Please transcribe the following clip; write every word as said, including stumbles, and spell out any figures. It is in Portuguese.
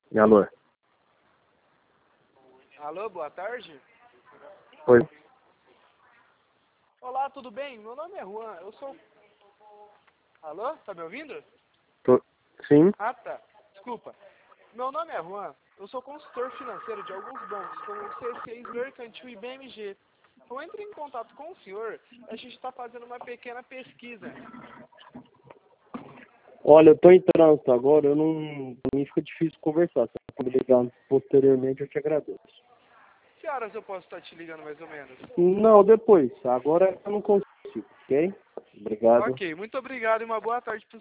Alô? Alô, boa tarde. Oi. Olá, tudo bem? Meu nome é Juan, eu sou... Alô, tá me ouvindo? Tô... Sim? Ah, tá. Desculpa. Meu nome é Juan, eu sou consultor financeiro de alguns bancos, como o C seis Mercantil e B M G. Eu entrei em contato com o senhor, a gente está fazendo uma pequena pesquisa. Olha, eu tô em trânsito agora, eu não... Pra mim fica difícil conversar. Se você me ligar posteriormente, eu te agradeço. Que horas eu posso estar te ligando mais ou menos? Não, depois. Agora eu não consigo, ok? Obrigado. Ok, muito obrigado e uma boa tarde para